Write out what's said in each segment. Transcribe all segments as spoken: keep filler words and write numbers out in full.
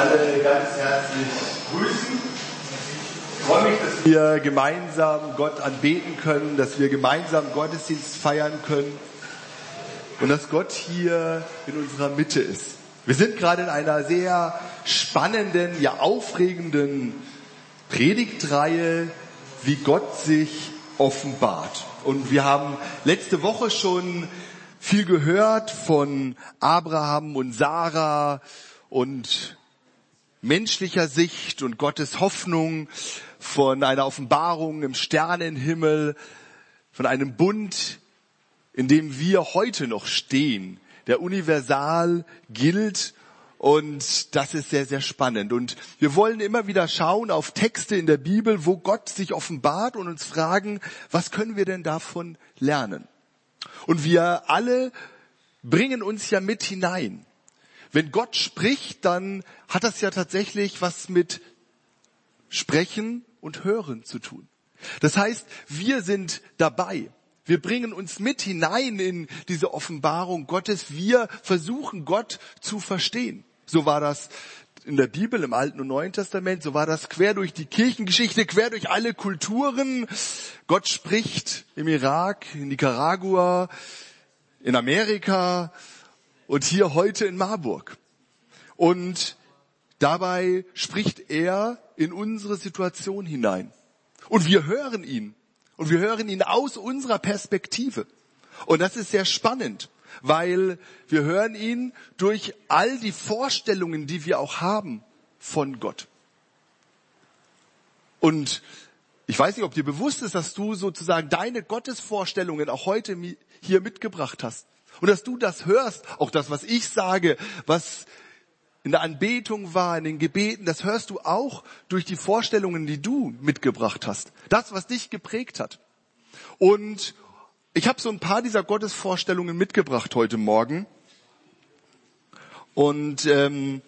alle ganz herzlich grüßen. Ich freue mich, dass wir gemeinsam Gott anbeten können, dass wir gemeinsam Gottesdienst feiern können und dass Gott hier in unserer Mitte ist. Wir sind gerade in einer sehr spannenden, ja aufregenden Predigtreihe, wie Gott sich offenbart. Und wir haben letzte Woche schon viel gehört von Abraham und Sarah und menschlicher Sicht und Gottes Hoffnung, von einer Offenbarung im Sternenhimmel, von einem Bund, in dem wir heute noch stehen, der universal gilt. Und das ist sehr, sehr spannend. Und wir wollen immer wieder schauen auf Texte in der Bibel, wo Gott sich offenbart und uns fragen, was können wir denn davon lernen? Und wir alle bringen uns ja mit hinein. Wenn Gott spricht, dann hat das ja tatsächlich was mit Sprechen und Hören zu tun. Das heißt, wir sind dabei. Wir bringen uns mit hinein in diese Offenbarung Gottes. Wir versuchen, Gott zu verstehen. So war das in der Bibel, im Alten und Neuen Testament. So war das quer durch die Kirchengeschichte, quer durch alle Kulturen. Gott spricht im Irak, in Nicaragua, in Amerika und hier heute in Marburg. Und dabei spricht er in unsere Situation hinein. Und wir hören ihn. Und wir hören ihn aus unserer Perspektive. Und das ist sehr spannend, weil wir hören ihn durch all die Vorstellungen, die wir auch haben von Gott. Und ich weiß nicht, ob dir bewusst ist, dass du sozusagen deine Gottesvorstellungen auch heute hier mitgebracht hast. Und dass du das hörst, auch das, was ich sage, was in der Anbetung war, in den Gebeten, das hörst du auch durch die Vorstellungen, die du mitgebracht hast. Das, was dich geprägt hat. Und ich habe so ein paar dieser Gottesvorstellungen mitgebracht heute Morgen. Und ähm,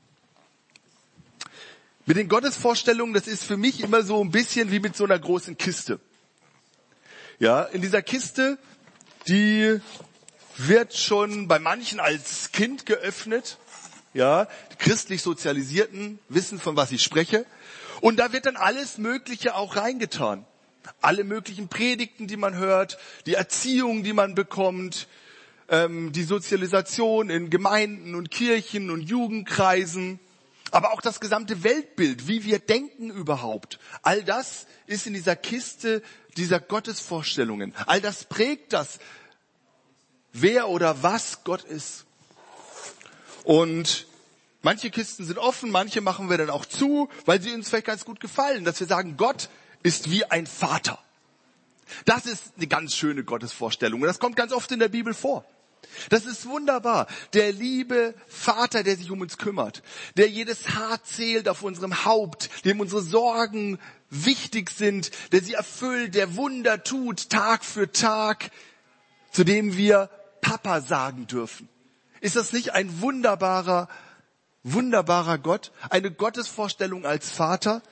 mit den Gottesvorstellungen, das ist für mich immer so ein bisschen wie mit so einer großen Kiste. Ja, in dieser Kiste, die wird schon bei manchen als Kind geöffnet. Ja, die christlich Sozialisierten wissen, von was ich spreche. Und da wird dann alles Mögliche auch reingetan. Alle möglichen Predigten, die man hört, die Erziehung, die man bekommt, ähm, die Sozialisation in Gemeinden und Kirchen und Jugendkreisen, aber auch das gesamte Weltbild, wie wir denken überhaupt. All das ist in dieser Kiste dieser Gottesvorstellungen. All das prägt das, wer oder was Gott ist. Und manche Kisten sind offen, manche machen wir dann auch zu, weil sie uns vielleicht ganz gut gefallen, dass wir sagen, Gott ist wie ein Vater. Das ist eine ganz schöne Gottesvorstellung und das kommt ganz oft in der Bibel vor. Das ist wunderbar. Der liebe Vater, der sich um uns kümmert, der jedes Haar zählt auf unserem Haupt, dem unsere Sorgen wichtig sind, der sie erfüllt, der Wunder tut, Tag für Tag, zu dem wir Papa sagen dürfen. Ist das nicht ein wunderbarer, wunderbarer Gott? Eine Gottesvorstellung als Vater?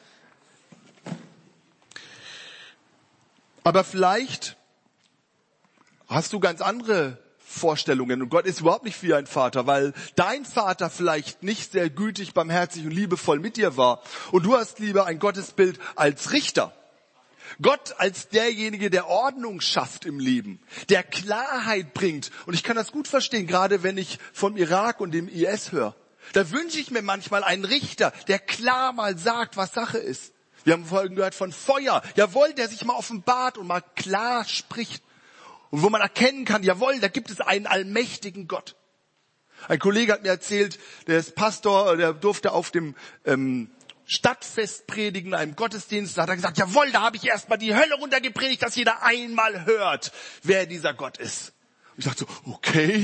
Aber vielleicht hast du ganz andere Vorstellungen und Gott ist überhaupt nicht wie ein Vater, weil dein Vater vielleicht nicht sehr gütig, barmherzig und liebevoll mit dir war und du hast lieber ein Gottesbild als Richter. Gott als derjenige, der Ordnung schafft im Leben, der Klarheit bringt. Und ich kann das gut verstehen, gerade wenn ich vom Irak und dem I S höre. Da wünsche ich mir manchmal einen Richter, der klar mal sagt, was Sache ist. Wir haben vorhin gehört von Feuer. Jawohl, der sich mal offenbart und mal klar spricht. Und wo man erkennen kann, jawohl, da gibt es einen allmächtigen Gott. Ein Kollege hat mir erzählt, der ist Pastor, der durfte auf dem ähm, Stadtfest predigen, einem Gottesdienst, da hat er gesagt, jawohl, da habe ich erstmal die Hölle runtergepredigt, dass jeder einmal hört, wer dieser Gott ist. Und ich dachte so, okay.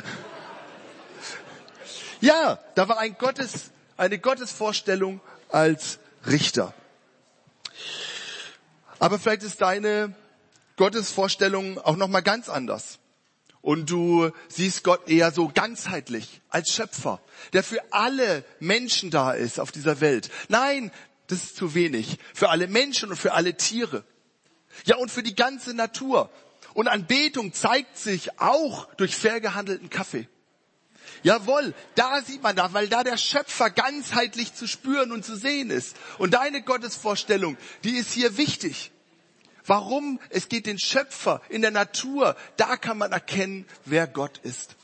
Ja, da war ein Gottes, eine Gottesvorstellung als Richter. Aber vielleicht ist deine Gottesvorstellung auch nochmal ganz anders. Und du siehst Gott eher so ganzheitlich als Schöpfer, der für alle Menschen da ist auf dieser Welt. Nein, das ist zu wenig. Für alle Menschen und für alle Tiere. Ja, und für die ganze Natur. Und Anbetung zeigt sich auch durch fair gehandelten Kaffee. Jawohl, da sieht man da, weil da der Schöpfer ganzheitlich zu spüren und zu sehen ist. Und deine Gottesvorstellung, die ist hier wichtig. Warum? Es geht den Schöpfer in der Natur. Da kann man erkennen, wer Gott ist.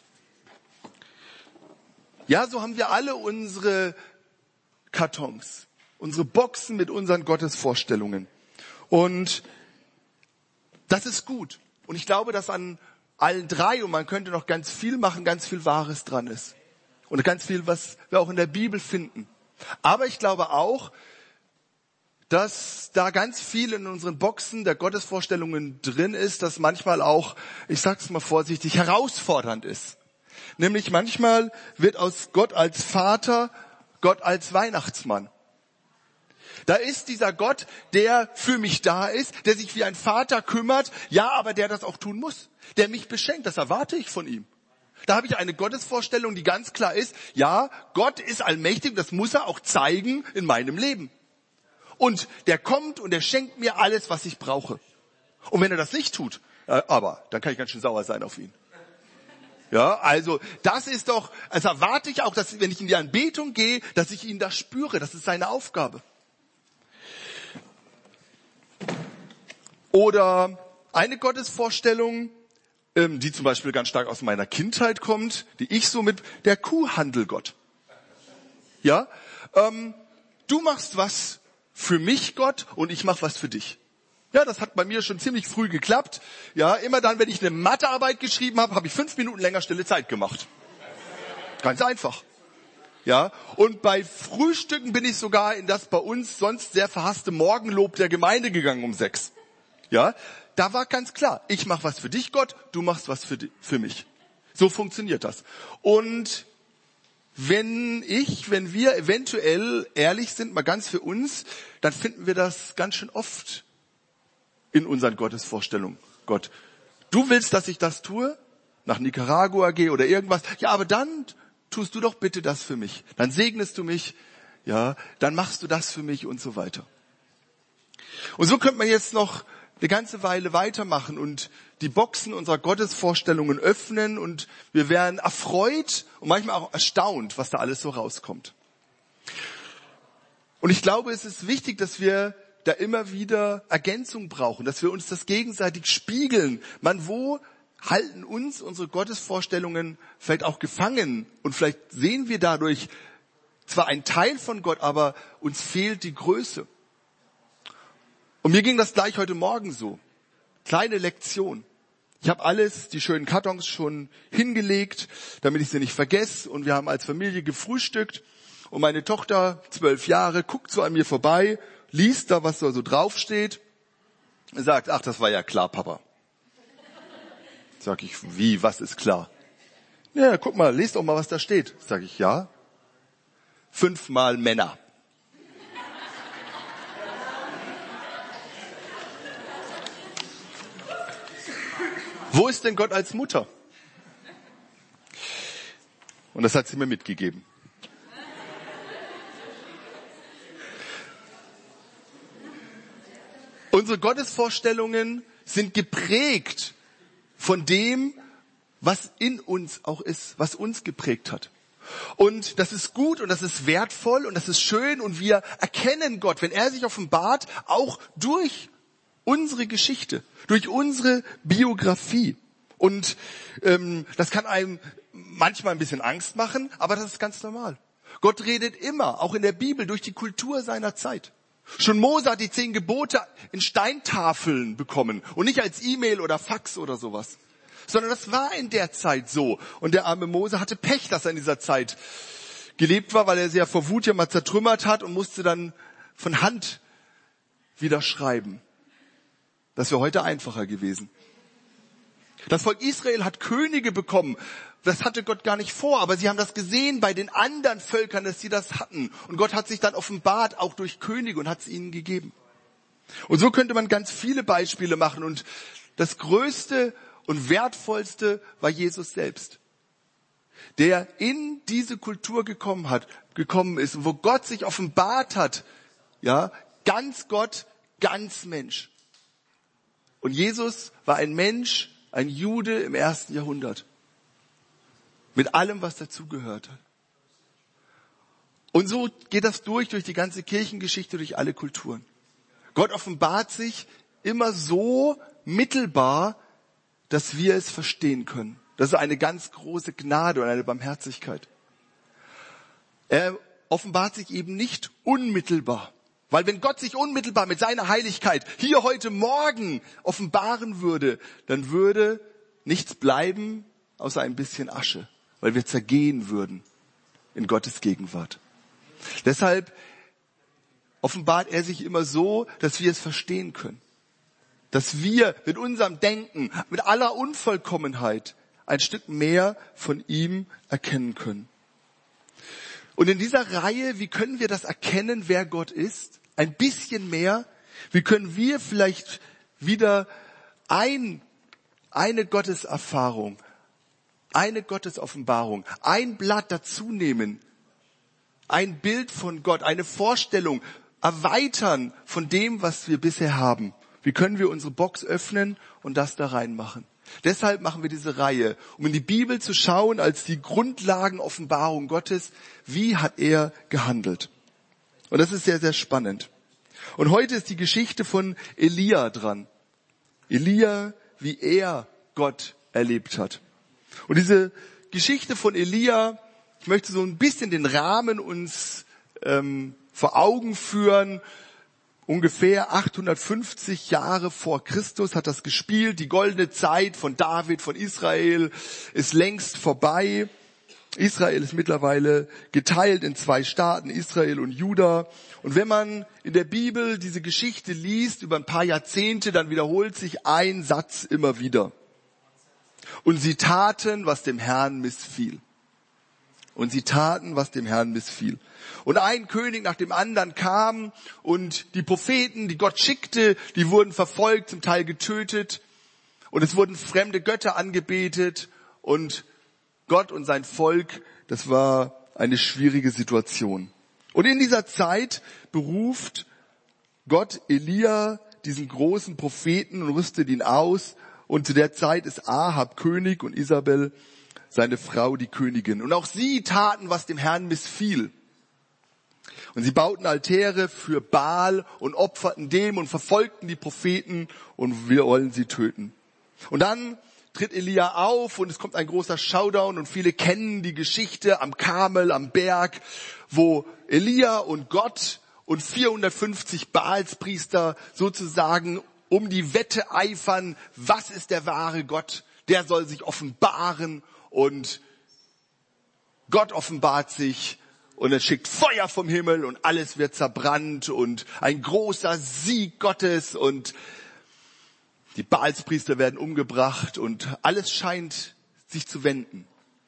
Ja, so haben wir alle unsere Kartons, unsere Boxen mit unseren Gottesvorstellungen. Und das ist gut. Und ich glaube, dass an allen drei, und man könnte noch ganz viel machen, ganz viel Wahres dran ist. Und ganz viel, was wir auch in der Bibel finden. Aber ich glaube auch, dass da ganz viel in unseren Boxen der Gottesvorstellungen drin ist, das manchmal auch, ich sag's mal vorsichtig, herausfordernd ist. Nämlich manchmal wird aus Gott als Vater Gott als Weihnachtsmann. Da ist dieser Gott, der für mich da ist, der sich wie ein Vater kümmert, ja, aber der das auch tun muss, der mich beschenkt, das erwarte ich von ihm. Da habe ich eine Gottesvorstellung, die ganz klar ist, ja, Gott ist allmächtig, das muss er auch zeigen in meinem Leben. Und der kommt und der schenkt mir alles, was ich brauche. Und wenn er das nicht tut, äh, aber, dann kann ich ganz schön sauer sein auf ihn. Ja, also das ist doch, also erwarte ich auch, dass wenn ich in die Anbetung gehe, dass ich ihn da spüre, das ist seine Aufgabe. Oder eine Gottesvorstellung, ähm, die zum Beispiel ganz stark aus meiner Kindheit kommt, die ich so mit der Kuhhandelgott. Ja, ähm, du machst was für mich, Gott, und ich mach was für dich. Ja, das hat bei mir schon ziemlich früh geklappt. Ja, immer dann, wenn ich eine Mathearbeit geschrieben habe, habe ich fünf Minuten länger stille Zeit gemacht. Ganz einfach. Ja, und bei Frühstücken bin ich sogar in das bei uns sonst sehr verhasste Morgenlob der Gemeinde gegangen um sechs. Ja, da war ganz klar, ich mache was für dich, Gott, du machst was für, für mich. So funktioniert das. Und wenn ich, wenn wir eventuell ehrlich sind, mal ganz für uns, dann finden wir das ganz schön oft in unseren Gottesvorstellungen. Gott, du willst, dass ich das tue? Nach Nicaragua gehe oder irgendwas? Ja, aber dann tust du doch bitte das für mich. Dann segnest du mich, ja, dann machst du das für mich und so weiter. Und so könnte man jetzt noch eine ganze Weile weitermachen und die Boxen unserer Gottesvorstellungen öffnen und wir wären erfreut und manchmal auch erstaunt, was da alles so rauskommt. Und ich glaube, es ist wichtig, dass wir da immer wieder Ergänzung brauchen, dass wir uns das gegenseitig spiegeln. Man, wo halten uns unsere Gottesvorstellungen vielleicht auch gefangen? Und vielleicht sehen wir dadurch zwar einen Teil von Gott, aber uns fehlt die Größe. Und mir ging das gleich heute Morgen so. Kleine Lektion. Ich habe alles, die schönen Kartons schon hingelegt, damit ich sie nicht vergesse. Und wir haben als Familie gefrühstückt. Und meine Tochter, zwölf Jahre, guckt so an mir vorbei, liest da, was da so draufsteht, und sagt, ach, das war ja klar, Papa. Sag ich, wie, was ist klar? Ja, guck mal, lest doch mal, was da steht. Sag ich, ja. Fünfmal Männer. Wo ist denn Gott als Mutter? Und das hat sie mir mitgegeben. Unsere Gottesvorstellungen sind geprägt von dem, was in uns auch ist, was uns geprägt hat. Und das ist gut und das ist wertvoll und das ist schön und wir erkennen Gott, wenn er sich offenbart, auch durch unsere Geschichte, durch unsere Biografie. Und ähm, das kann einem manchmal ein bisschen Angst machen, aber das ist ganz normal. Gott redet immer, auch in der Bibel, durch die Kultur seiner Zeit. Schon Mose hat die zehn Gebote in Steintafeln bekommen und nicht als E-Mail oder Fax oder sowas, sondern das war in der Zeit so. Und der arme Mose hatte Pech, dass er in dieser Zeit gelebt war, weil er sie ja vor Wut ja mal zertrümmert hat und musste dann von Hand wieder schreiben. Das wäre heute einfacher gewesen. Das Volk Israel hat Könige bekommen. Das hatte Gott gar nicht vor, aber sie haben das gesehen bei den anderen Völkern, dass sie das hatten. Und Gott hat sich dann offenbart, auch durch Könige, und hat es ihnen gegeben. Und so könnte man ganz viele Beispiele machen. Und das Größte und Wertvollste war Jesus selbst, der in diese Kultur gekommen hat, gekommen ist, wo Gott sich offenbart hat, ja, ganz Gott, ganz Mensch. Und Jesus war ein Mensch, ein Jude im ersten Jahrhundert. Mit allem, was dazugehört. Und so geht das durch, durch die ganze Kirchengeschichte, durch alle Kulturen. Gott offenbart sich immer so mittelbar, dass wir es verstehen können. Das ist eine ganz große Gnade und eine Barmherzigkeit. Er offenbart sich eben nicht unmittelbar. Weil wenn Gott sich unmittelbar mit seiner Heiligkeit hier heute Morgen offenbaren würde, dann würde nichts bleiben außer ein bisschen Asche, weil wir zergehen würden in Gottes Gegenwart. Deshalb offenbart er sich immer so, dass wir es verstehen können. Dass wir mit unserem Denken, mit aller Unvollkommenheit ein Stück mehr von ihm erkennen können. Und in dieser Reihe, wie können wir das erkennen, wer Gott ist? Ein bisschen mehr. Wie können wir vielleicht wieder ein, eine Gotteserfahrung, eine Gottesoffenbarung, ein Blatt dazu nehmen, ein Bild von Gott, eine Vorstellung erweitern von dem, was wir bisher haben? Wie können wir unsere Box öffnen und das da reinmachen? Deshalb machen wir diese Reihe, um in die Bibel zu schauen als die Grundlagenoffenbarung Gottes. Wie hat er gehandelt? Und das ist sehr, sehr spannend. Und heute ist die Geschichte von Elia dran. Elia, wie er Gott erlebt hat. Und diese Geschichte von Elia, ich möchte so ein bisschen den Rahmen uns ähm, vor Augen führen. Ungefähr achthundertfünfzig Jahre vor Christus hat das gespielt. Die goldene Zeit von David, von Israel ist längst vorbei. Israel ist mittlerweile geteilt in zwei Staaten, Israel und Juda. Und wenn man in der Bibel diese Geschichte liest über ein paar Jahrzehnte, dann wiederholt sich ein Satz immer wieder. Und sie taten, was dem Herrn missfiel. Und sie taten, was dem Herrn missfiel. Und ein König nach dem anderen kam und die Propheten, die Gott schickte, die wurden verfolgt, zum Teil getötet. Und es wurden fremde Götter angebetet und Gott und sein Volk, das war eine schwierige Situation. Und in dieser Zeit beruft Gott Elia, diesen großen Propheten, und rüstet ihn aus. Und zu der Zeit ist Ahab König und Isabel, seine Frau, die Königin. Und auch sie taten, was dem Herrn missfiel. Und sie bauten Altäre für Baal und opferten dem und verfolgten die Propheten und wir wollen sie töten. Und dann tritt Elia auf und es kommt ein großer Showdown und viele kennen die Geschichte am Karmel, am Berg, wo Elia und Gott und vierhundertfünfzig Baalspriester sozusagen um die Wette eifern, was ist der wahre Gott? Der soll sich offenbaren und Gott offenbart sich und er schickt Feuer vom Himmel und alles wird zerbrannt und ein großer Sieg Gottes und die Baalspriester werden umgebracht und alles scheint sich zu wenden.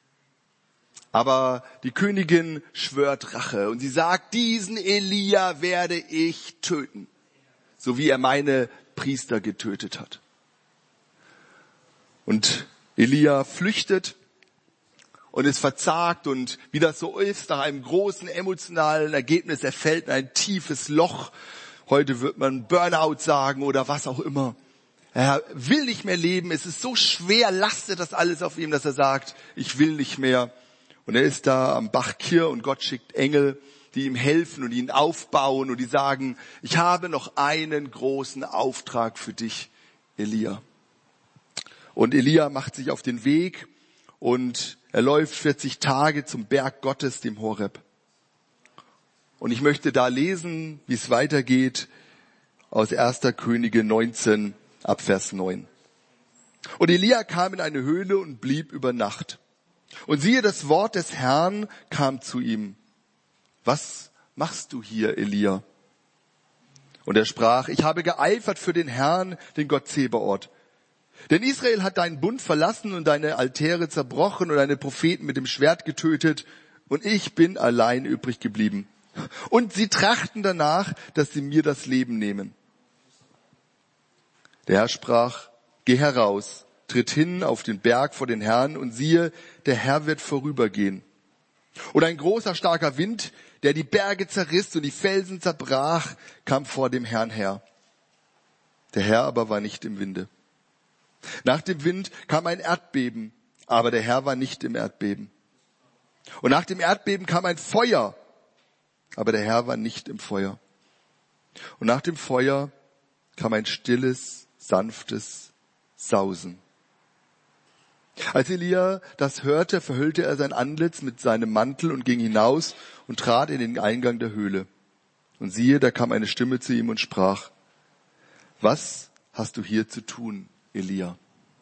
Aber die Königin schwört Rache und sie sagt, diesen Elia werde ich töten, so wie er meine Priester getötet hat. Und Elia flüchtet und ist verzagt und wie das so ist, nach einem großen emotionalen Ergebnis, er fällt in ein tiefes Loch. Heute wird man Burnout sagen oder was auch immer. Er will nicht mehr leben, es ist so schwer, lastet das alles auf ihm, dass er sagt, ich will nicht mehr. Und er ist da am Bach Kir und Gott schickt Engel, die ihm helfen und ihn aufbauen und die sagen, ich habe noch einen großen Auftrag für dich, Elia. Und Elia macht sich auf den Weg und er läuft vierzig Tage zum Berg Gottes, dem Horeb. Und ich möchte da lesen, wie es weitergeht, aus erster Könige neunzehn, ab Vers neun. Und Elia kam in eine Höhle und blieb über Nacht. Und siehe, das Wort des Herrn kam zu ihm. Was machst du hier, Elia? Und er sprach, ich habe geeifert für den Herrn, den Gott Zebaoth. Denn Israel hat deinen Bund verlassen und deine Altäre zerbrochen und deine Propheten mit dem Schwert getötet. Und ich bin allein übrig geblieben. Und sie trachten danach, dass sie mir das Leben nehmen. Der Herr sprach, geh heraus, tritt hin auf den Berg vor den Herrn und siehe, der Herr wird vorübergehen. Und ein großer, starker Wind, der die Berge zerriss und die Felsen zerbrach, kam vor dem Herrn her. Der Herr aber war nicht im Winde. Nach dem Wind kam ein Erdbeben, aber der Herr war nicht im Erdbeben. Und nach dem Erdbeben kam ein Feuer, aber der Herr war nicht im Feuer. Und nach dem Feuer kam ein stilles, sanftes Sausen. Als Elia das hörte, verhüllte er sein Antlitz mit seinem Mantel und ging hinaus und trat in den Eingang der Höhle. Und siehe, da kam eine Stimme zu ihm und sprach: Was hast du hier zu tun, Elia?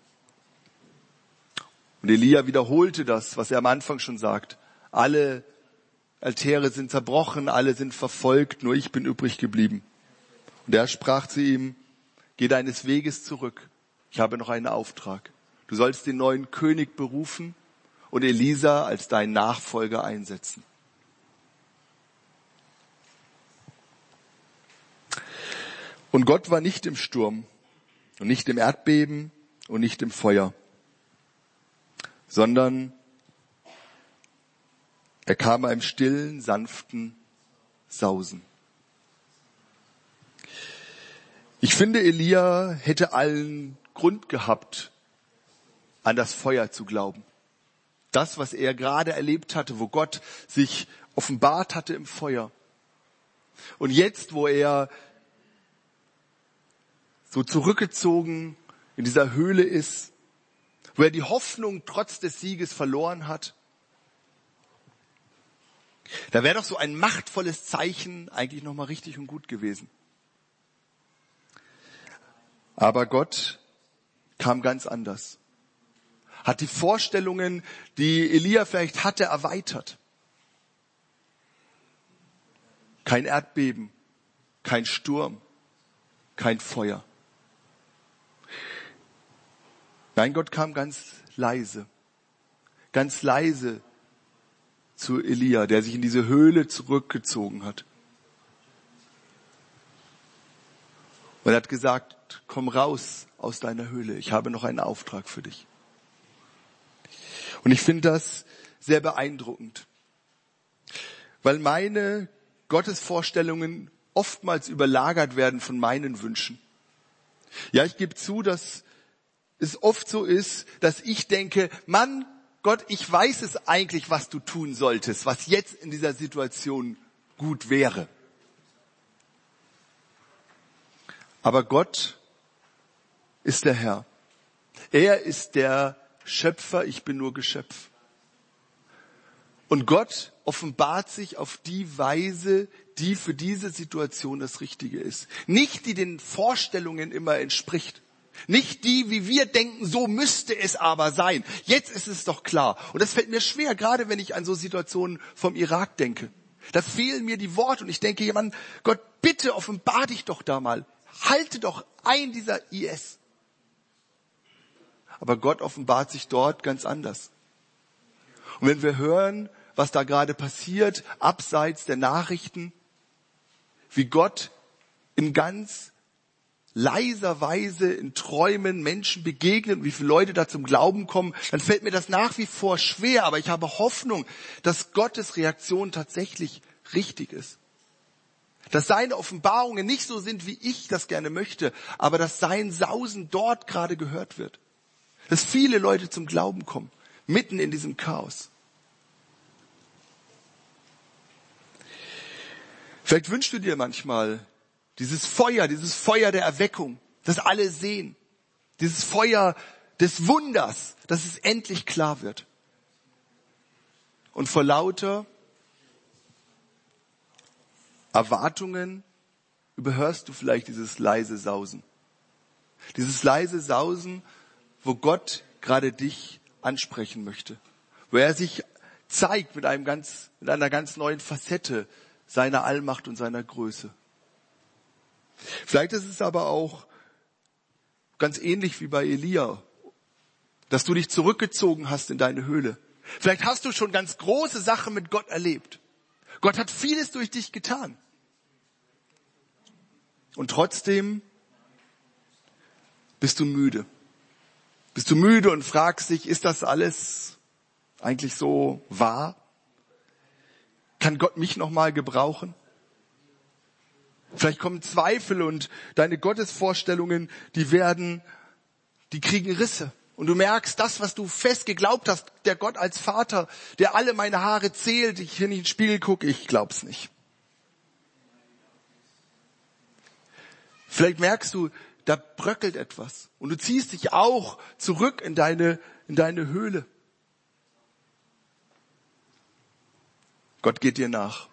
Und Elia wiederholte das, was er am Anfang schon sagt. Alle Altäre sind zerbrochen, alle sind verfolgt, nur ich bin übrig geblieben. Und er sprach zu ihm: Geh deines Weges zurück, ich habe noch einen Auftrag. Du sollst den neuen König berufen und Elisa als deinen Nachfolger einsetzen. Und Gott war nicht im Sturm und nicht im Erdbeben und nicht im Feuer, sondern er kam einem stillen, sanften Sausen. Ich finde, Elia hätte allen Grund gehabt, an das Feuer zu glauben. Das, was er gerade erlebt hatte, wo Gott sich offenbart hatte im Feuer. Und jetzt, wo er so zurückgezogen in dieser Höhle ist, wo er die Hoffnung trotz des Sieges verloren hat, da wäre doch so ein machtvolles Zeichen eigentlich nochmal richtig und gut gewesen. Aber Gott kam ganz anders. Hat die Vorstellungen, die Elia vielleicht hatte, erweitert. Kein Erdbeben, kein Sturm, kein Feuer. Nein, Gott kam ganz leise, ganz leise zu Elia, der sich in diese Höhle zurückgezogen hat. Und er hat gesagt: Komm raus aus deiner Höhle, ich habe noch einen Auftrag für dich. Und ich finde das sehr beeindruckend, weil meine Gottesvorstellungen oftmals überlagert werden von meinen Wünschen. Ja, ich gebe zu, dass es oft so ist, dass ich denke: Mann, Gott, ich weiß es eigentlich, was du tun solltest, was jetzt in dieser Situation gut wäre. Aber Gott ist der Herr. Er ist der Schöpfer, ich bin nur Geschöpf. Und Gott offenbart sich auf die Weise, die für diese Situation das Richtige ist. Nicht die den Vorstellungen immer entspricht. Nicht die, wie wir denken, so müsste es aber sein. Jetzt ist es doch klar. Und das fällt mir schwer, gerade wenn ich an so Situationen vom Irak denke. Da fehlen mir die Worte und ich denke, ja Mann, Gott, bitte offenbar dich doch da mal. Halte doch ein dieser I S. Aber Gott offenbart sich dort ganz anders. Und wenn wir hören, was da gerade passiert, abseits der Nachrichten, wie Gott in ganz leiser Weise in Träumen Menschen begegnet, wie viele Leute da zum Glauben kommen, dann fällt mir das nach wie vor schwer. Aber ich habe Hoffnung, dass Gottes Reaktion tatsächlich richtig ist. Dass seine Offenbarungen nicht so sind, wie ich das gerne möchte, aber dass sein Sausen dort gerade gehört wird. Dass viele Leute zum Glauben kommen, mitten in diesem Chaos. Vielleicht wünschst du dir manchmal dieses Feuer, dieses Feuer der Erweckung, das alle sehen. Dieses Feuer des Wunders, dass es endlich klar wird. Und vor lauter Erwartungen überhörst du vielleicht dieses leise Sausen. Dieses leise Sausen, wo Gott gerade dich ansprechen möchte. Wo er sich zeigt mit einem ganz, mit einer ganz neuen Facette seiner Allmacht und seiner Größe. Vielleicht ist es aber auch ganz ähnlich wie bei Elia, dass du dich zurückgezogen hast in deine Höhle. Vielleicht hast du schon ganz große Sachen mit Gott erlebt. Gott hat vieles durch dich getan. Und trotzdem bist du müde. Bist du müde und fragst dich, ist das alles eigentlich so wahr? Kann Gott mich noch mal gebrauchen? Vielleicht kommen Zweifel und deine Gottesvorstellungen, die werden, die kriegen Risse. Und du merkst, das, was du fest geglaubt hast, der Gott als Vater, der alle meine Haare zählt, ich, wenn ich in den Spiegel gucke, ich glaub's nicht. Vielleicht merkst du, da bröckelt etwas. Und du ziehst dich auch zurück in deine, in deine Höhle. Gott geht dir nach.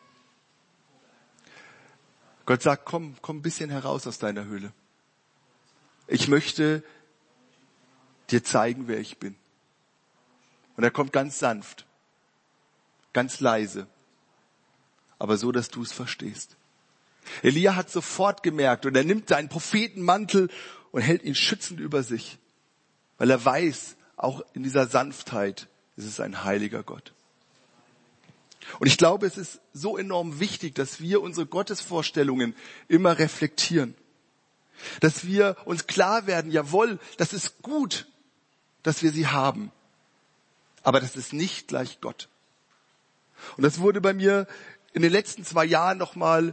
Gott sagt, komm, komm ein bisschen heraus aus deiner Höhle. Ich möchte dir zeigen, wer ich bin. Und er kommt ganz sanft, ganz leise, aber so, dass du es verstehst. Elia hat sofort gemerkt und er nimmt seinen Prophetenmantel und hält ihn schützend über sich, weil er weiß, auch in dieser Sanftheit ist es ein heiliger Gott. Und ich glaube, es ist so enorm wichtig, dass wir unsere Gottesvorstellungen immer reflektieren. Dass wir uns klar werden, jawohl, das ist gut, dass wir sie haben. Aber das ist nicht gleich Gott. Und das wurde bei mir in den letzten zwei Jahren nochmal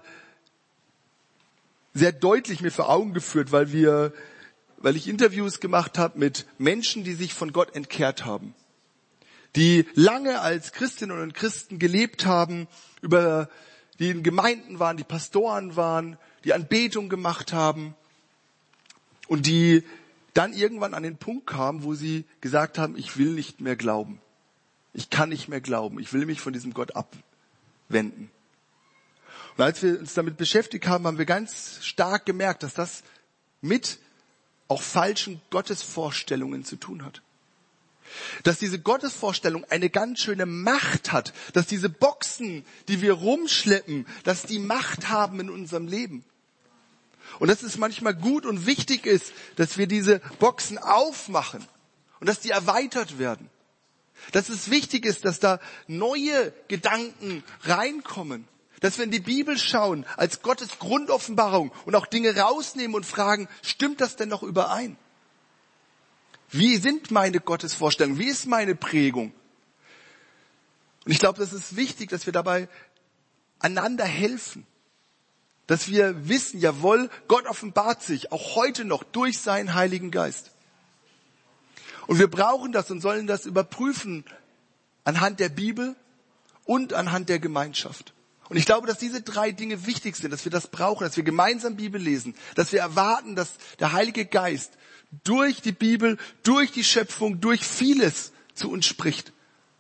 sehr deutlich mir vor Augen geführt, weil wir, weil ich Interviews gemacht habe mit Menschen, die sich von Gott entkehrt haben. Die lange als Christinnen und Christen gelebt haben, über die in Gemeinden waren, die Pastoren waren, die Anbetung gemacht haben und die dann irgendwann an den Punkt kamen, wo sie gesagt haben, ich will nicht mehr glauben. Ich kann nicht mehr glauben. Ich will mich von diesem Gott abwenden. Und als wir uns damit beschäftigt haben, haben wir ganz stark gemerkt, dass das mit auch falschen Gottesvorstellungen zu tun hat. Dass diese Gottesvorstellung eine ganz schöne Macht hat, dass diese Boxen, die wir rumschleppen, dass die Macht haben in unserem Leben. Und dass es manchmal gut und wichtig ist, dass wir diese Boxen aufmachen und dass die erweitert werden. Dass es wichtig ist, dass da neue Gedanken reinkommen. Dass wir in die Bibel schauen als Gottes Grundoffenbarung und auch Dinge rausnehmen und fragen, stimmt das denn noch überein? Wie sind meine Gottesvorstellungen? Wie ist meine Prägung? Und ich glaube, das ist wichtig, dass wir dabei einander helfen. Dass wir wissen, jawohl, Gott offenbart sich auch heute noch durch seinen Heiligen Geist. Und wir brauchen das und sollen das überprüfen anhand der Bibel und anhand der Gemeinschaft. Und ich glaube, dass diese drei Dinge wichtig sind, dass wir das brauchen, dass wir gemeinsam Bibel lesen, dass wir erwarten, dass der Heilige Geist durch die Bibel, durch die Schöpfung, durch vieles zu uns spricht.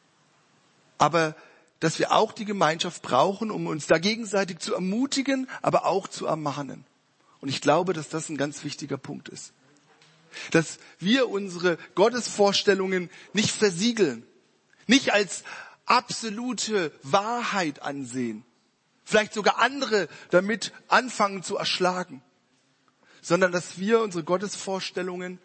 Aber dass wir auch die Gemeinschaft brauchen, um uns da gegenseitig zu ermutigen, aber auch zu ermahnen. Und ich glaube, dass das ein ganz wichtiger Punkt ist. Dass wir unsere Gottesvorstellungen nicht versiegeln, nicht als absolute Wahrheit ansehen, vielleicht sogar andere damit anfangen zu erschlagen, sondern dass wir unsere Gottesvorstellungen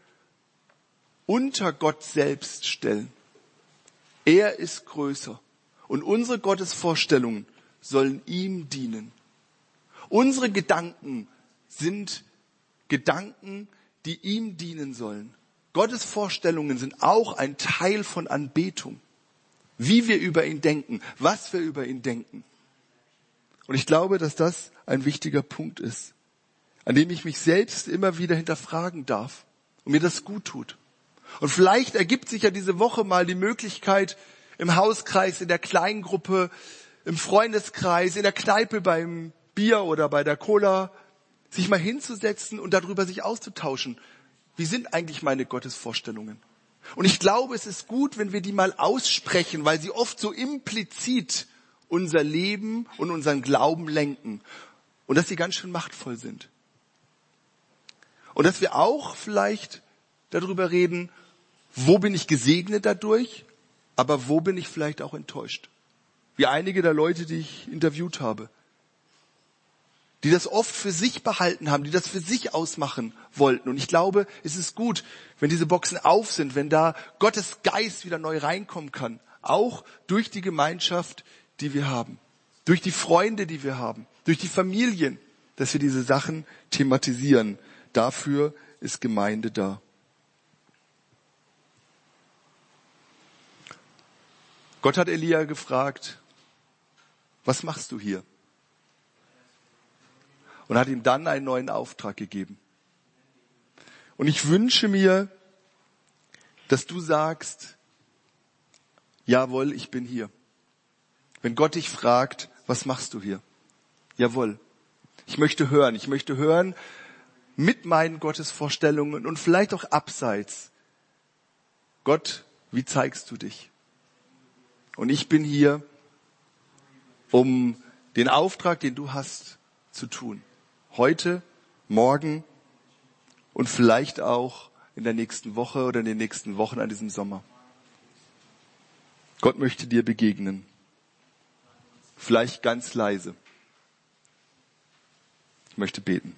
unter Gott selbst stellen. Er ist größer und unsere Gottesvorstellungen sollen ihm dienen. Unsere Gedanken sind Gedanken, die ihm dienen sollen. Gottes Vorstellungen sind auch ein Teil von Anbetung. Wie wir über ihn denken, was wir über ihn denken. Und ich glaube, dass das ein wichtiger Punkt ist, an dem ich mich selbst immer wieder hinterfragen darf und mir das gut tut. Und vielleicht ergibt sich ja diese Woche mal die Möglichkeit, im Hauskreis, in der Kleingruppe, im Freundeskreis, in der Kneipe beim Bier oder bei der Cola, sich mal hinzusetzen und darüber sich auszutauschen. Wie sind eigentlich meine Gottesvorstellungen? Und ich glaube, es ist gut, wenn wir die mal aussprechen, weil sie oft so implizit unser Leben und unseren Glauben lenken. Und dass sie ganz schön machtvoll sind. Und dass wir auch vielleicht darüber reden, wo bin ich gesegnet dadurch, aber wo bin ich vielleicht auch enttäuscht. Wie einige der Leute, die ich interviewt habe. Die das oft für sich behalten haben, die das für sich ausmachen wollten. Und ich glaube, es ist gut, wenn diese Boxen auf sind, wenn da Gottes Geist wieder neu reinkommen kann. Auch durch die Gemeinschaft, die wir haben. Durch die Freunde, die wir haben. Durch die Familien, dass wir diese Sachen thematisieren. Dafür ist Gemeinde da. Gott hat Elia gefragt, was machst du hier? Und hat ihm dann einen neuen Auftrag gegeben. Und ich wünsche mir, dass du sagst, jawohl, ich bin hier. Wenn Gott dich fragt, was machst du hier? Jawohl, ich möchte hören. Ich möchte hören mit meinen Gottesvorstellungen und vielleicht auch abseits. Gott, wie zeigst du dich? Und ich bin hier, um den Auftrag, den du hast, zu tun. Heute, morgen und vielleicht auch in der nächsten Woche oder in den nächsten Wochen an diesem Sommer. Gott möchte dir begegnen. Vielleicht ganz leise. Ich möchte beten.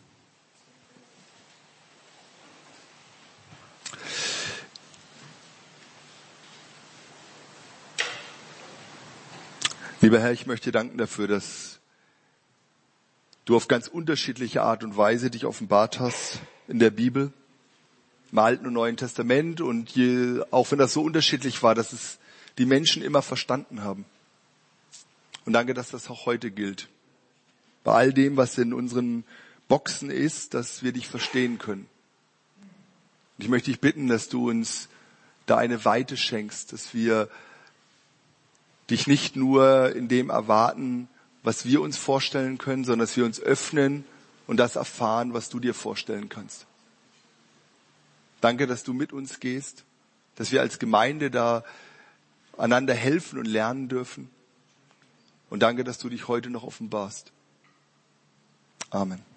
Lieber Herr, ich möchte dir danken dafür, dass du auf ganz unterschiedliche Art und Weise dich offenbart hast in der Bibel, im Alten und Neuen Testament, und je, auch wenn das so unterschiedlich war, dass es die Menschen immer verstanden haben. Und danke, dass das auch heute gilt. Bei all dem, was in unseren Boxen ist, dass wir dich verstehen können. Und ich möchte dich bitten, dass du uns da eine Weite schenkst, dass wir dich nicht nur in dem erwarten, was wir uns vorstellen können, sondern dass wir uns öffnen und das erfahren, was du dir vorstellen kannst. Danke, dass du mit uns gehst, dass wir als Gemeinde da einander helfen und lernen dürfen. Und danke, dass du dich heute noch offenbarst. Amen.